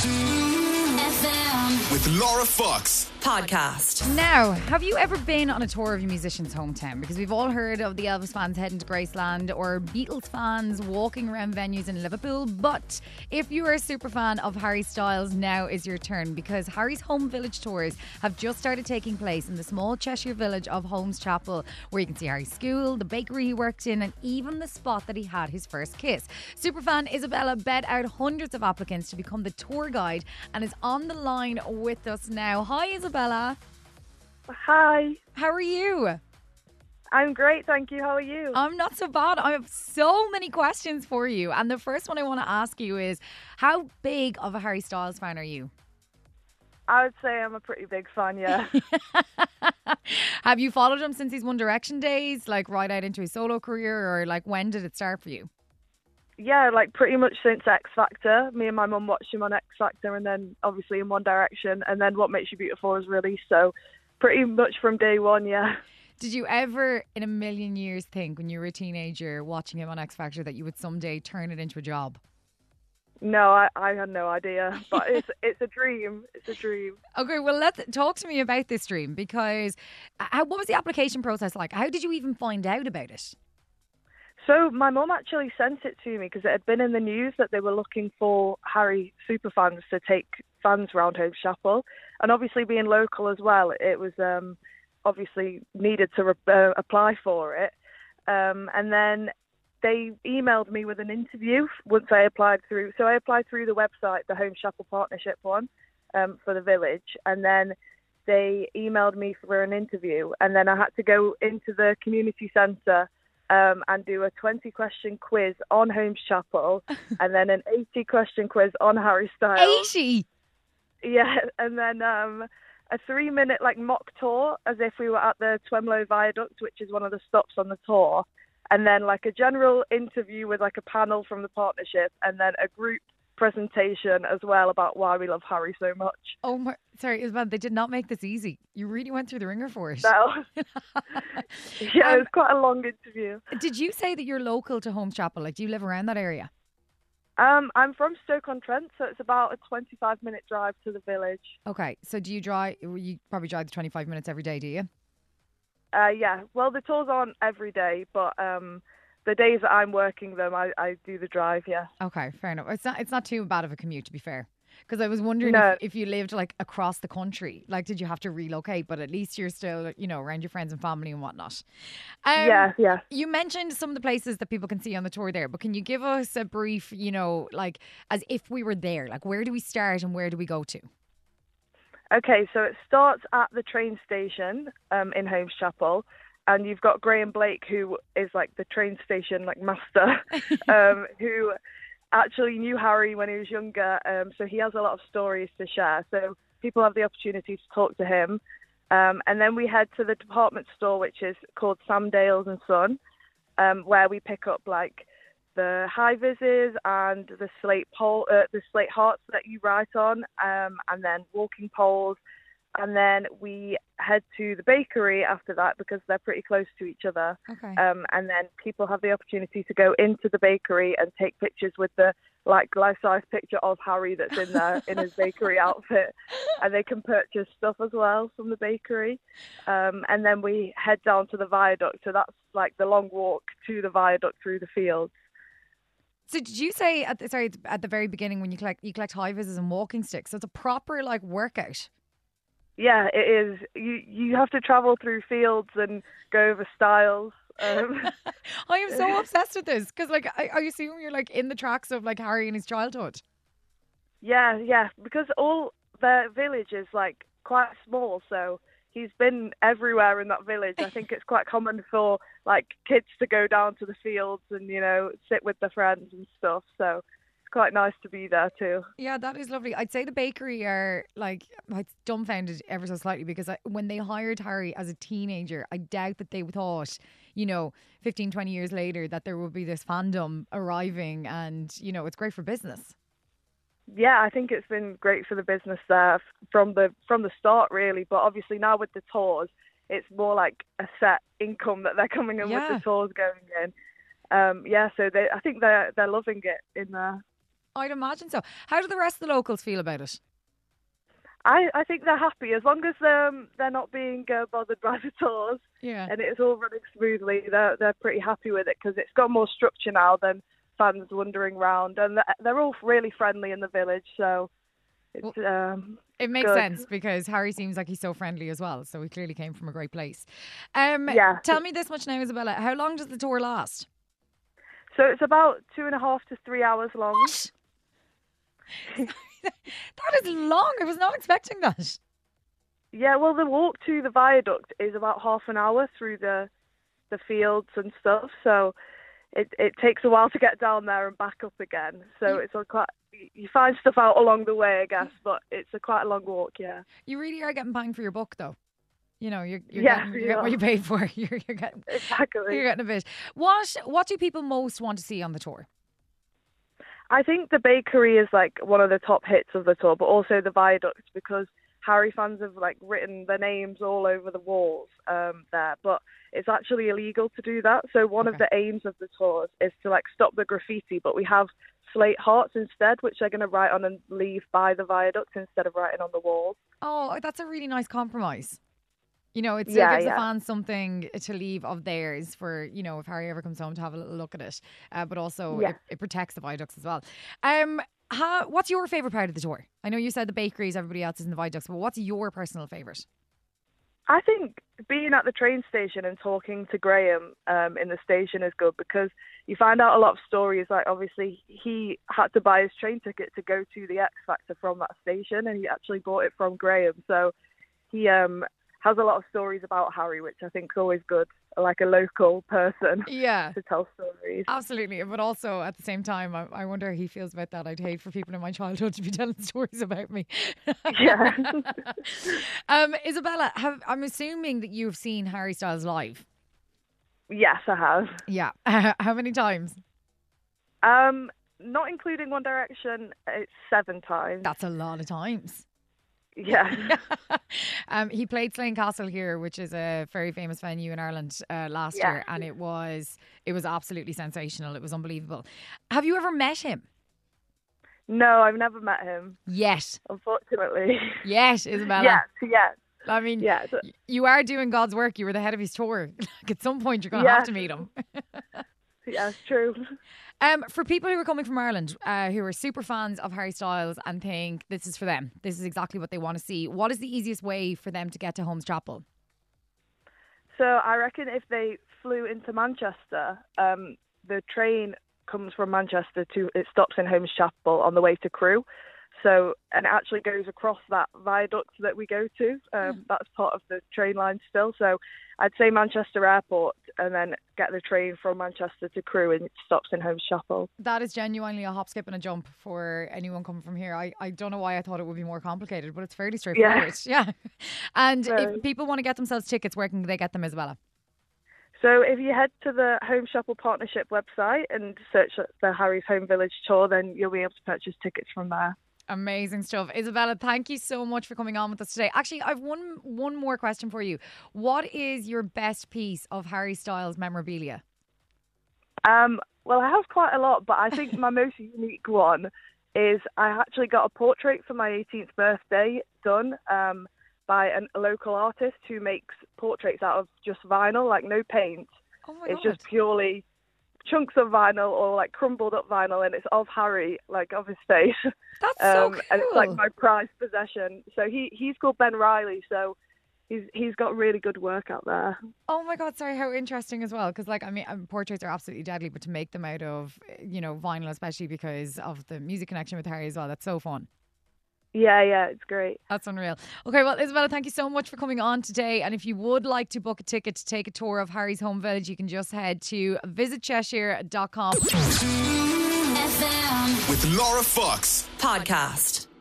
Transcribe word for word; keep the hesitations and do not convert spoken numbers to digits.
F M. With Laura Fox. Podcast. Now, have you ever been on a tour of your musician's hometown? Because we've all heard of the Elvis fans heading to Graceland or Beatles fans walking around venues in Liverpool. But if you are a super fan of Harry Styles, now is your turn, because Harry's home village tours have just started taking place in the small Cheshire village of Holmes Chapel, where you can see Harry's school, the bakery he worked in, and even the spot that he had his first kiss. Superfan Isabella bet out hundreds of applicants to become the tour guide and is on the line with us now. Hi, Isabella. Bella. Hi. How are you? I'm great, thank you. How are you? I'm not so bad. I have so many questions for you. And the first one I want to ask you is, how big of a Harry Styles fan are you? I would say I'm a pretty big fan, yeah. Have you followed him since his One Direction days, like right out into his solo career, or like when did it start for you? Yeah, like pretty much since X Factor. Me and my mum watched him on X Factor, and then obviously in One Direction, and then What Makes You Beautiful was released. So pretty much from day one, yeah. Did you ever in a million years think when you were a teenager watching him on X Factor that you would someday turn it into a job? No, I, I had no idea, but it's it's a dream. It's a dream. Okay, well, let's talk to me about this dream, because how, what was the application process like? How did you even find out about it? So my mum actually sent it to me because it had been in the news that they were looking for Harry superfans to take fans round Holmes Chapel. And obviously being local as well, it was um, obviously needed to re- uh, apply for it. Um, and then they emailed me with an interview once I applied through. So I applied through the website, the Holmes Chapel Partnership one, um, for the village. And then they emailed me for an interview. And then I had to go into the community centre Um, and do a twenty question quiz on Holmes Chapel and then an eighty question quiz on Harry Styles. eighty? Yeah, and then um, a three minute like mock tour as if we were at the Twemlow Viaduct, which is one of the stops on the tour. And then like a general interview with like a panel from the partnership, and then a group presentation as well about why we love Harry so much. Oh my, sorry, Isabel, they did not make this easy. You really went through the ringer for it. No. Yeah, Um, it was quite a long interview. Did you say that you're local to Holmes Chapel? Like, do you live around that area? Um, I'm from Stoke-on-Trent, so it's about a twenty-five minute drive to the village. Okay, so do you drive, you probably drive the twenty-five minutes every day, do you? Uh, yeah, well, the tours aren't every day, but um, the days that I'm working them, I, I do the drive, yeah. Okay, fair enough. It's not, it's not too bad of a commute, to be fair. Because I was wondering No. if, if you lived like across the country, like did you have to relocate? But at least you're still, you know, around your friends and family and whatnot. Um, Yeah, yeah. You mentioned some of the places that people can see on the tour there, but can you give us a brief, you know, like as if we were there, like where do we start and where do we go to? Okay, so it starts at the train station um, in Holmes Chapel, and you've got Graham Blake, who is like the train station like master, um, who actually knew Harry when he was younger, um, so he has a lot of stories to share. So people have the opportunity to talk to him. Um, and then we head to the department store, which is called Sam Dales and Son, um, where we pick up like the high vises and the slate pole, uh, the slate hearts that you write on, um, and then walking poles. And then we head to the bakery after that because they're pretty close to each other. Okay. Um, and then people have the opportunity to go into the bakery and take pictures with the like life-size picture of Harry that's in there in his bakery outfit. And they can purchase stuff as well from the bakery. Um, and then we head down to the viaduct. So that's like the long walk to the viaduct through the fields. So did you say at the, sorry at the very beginning when you collect you collect high vises and walking sticks? So it's a proper like workout. Yeah, it is. You you have to travel through fields and go over stiles. Um, I am so obsessed with this because, like, I, I assume you're like in the tracks of like Harry in his childhood. yeah, yeah, because all the village is like quite small, so he's been everywhere in that village. I think it's quite common for like kids to go down to the fields and, you know, sit with their friends and stuff. So it's quite nice to be there too. Yeah, that is lovely. I'd say the bakery are like, I'm dumbfounded ever so slightly because I, when they hired Harry as a teenager, I doubt that they thought, you know, fifteen, twenty years later that there would be this fandom arriving and, you know, it's great for business. Yeah, I think it's been great for the business there from the from the start, really. But obviously now with the tours, it's more like a set income that they're coming in Yeah. with the tours going in. Um, yeah, so they, I think they're they're loving it in there. I'd imagine so. How do the rest of the locals feel about it? I, I think they're happy as long as um, they're not being uh, bothered by the tours. Yeah. And it's all running smoothly. They're they're pretty happy with it because it's got more structure now than fans wandering around, and they're all really friendly in the village. So it's well, um, it makes good. sense because Harry seems like he's so friendly as well. So he clearly came from a great place. Um, yeah. Tell me this much now, Isabella. How long does the tour last? So it's about two and a half to three hours long. What? That is long. I was not expecting that. Yeah, well, the walk to the viaduct is about half an hour through the the fields and stuff. So it it takes a while to get down there and back up again. So it's a quite you find stuff out along the way, I guess, but it's a quite a long walk. Yeah. You really are getting bang for your buck, though. You know, you're you're, yeah, getting, you're getting what you paid for. You're you're getting exactly. You're getting a bit. What what do people most want to see on the tour? I think the bakery is like one of the top hits of the tour, but also the viaduct because Harry fans have like written their names all over the walls um, there, but it's actually illegal to do that. So one okay. of the aims of the tours is to like stop the graffiti, but we have slate hearts instead, which they're going to write on and leave by the viaduct instead of writing on the walls. Oh, that's a really nice compromise. You know, it still yeah, gives yeah. the fans something to leave of theirs for, you know, if Harry ever comes home to have a little look at it. Uh, but also yeah. it, it protects the viaducts as well. Um, how, what's your favourite part of the tour? I know you said the bakeries, everybody else is in the viaducts, but what's your personal favourite? I think being at the train station and talking to Graham um, in the station is good because you find out a lot of stories. Like, obviously, he had to buy his train ticket to go to the X Factor from that station, and he actually bought it from Graham. So he um, has a lot of stories about Harry, which I think is always good, like a local person yeah. to tell stories. Absolutely. But also, at the same time, I, I wonder how he feels about that. I'd hate for people in my childhood to be telling stories about me. Yeah. um, Isabella, have, I'm assuming that you've seen Harry Styles live. Yes, I have. Yeah. How many times? Um, not including One Direction, it's seven times. That's a lot of times. Yeah. um, he played Slane Castle here, which is a very famous venue in Ireland uh, last yeah. year, and it was it was absolutely sensational. It was unbelievable. Have you ever met him? No, I've never met him. Yet. Unfortunately. Yet, Isabella. Yes, yes. I mean, yeah. you are doing God's work. You were the head of his tour. Like, at some point, you're going to yeah. have to meet him. Yeah, it's true. Um, for people who are coming from Ireland, uh, who are super fans of Harry Styles and think this is for them, this is exactly what they want to see, what is the easiest way for them to get to Holmes Chapel? So I reckon if they flew into Manchester, um, the train comes from Manchester to, it stops in Holmes Chapel on the way to Crewe. So, and it actually goes across that viaduct that we go to. Um, mm. That's part of the train line still. So I'd say Manchester Airport and then get the train from Manchester to Crewe and it stops in Holmes Chapel. That is genuinely a hop, skip and a jump for anyone coming from here. I, I don't know why I thought it would be more complicated, but it's fairly straightforward. Yeah. yeah. And so, if people want to get themselves tickets, where can they get them, Isabella? So if you head to the Holmes Chapel Partnership website and search the Harry's Home Village Tour, then you'll be able to purchase tickets from there. Amazing stuff. Isabella, thank you so much for coming on with us today. Actually, I've one one more question for you. What is your best piece of Harry Styles memorabilia? Um, well, I have quite a lot, but I think my most unique one is I actually got a portrait for my eighteenth birthday done um, by an, a local artist who makes portraits out of just vinyl, like no paint. Oh my it's God. just purely chunks of vinyl or like crumbled up vinyl, and it's of Harry, like of his face. That's so um, cool. And it's like my prized possession. So he he's called Ben Riley. So he's he's got really good work out there. Oh my God, sorry, how interesting as well. Because like I mean, um, portraits are absolutely deadly, but to make them out of, you know, vinyl, especially because of the music connection with Harry as well, that's so fun. Yeah, yeah, it's great. That's unreal. Okay, well, Isabella, thank you so much for coming on today. And if you would like to book a ticket to take a tour of Harry's Home Village, you can just head to visit cheshire dot com. F M with Laura Fox podcast.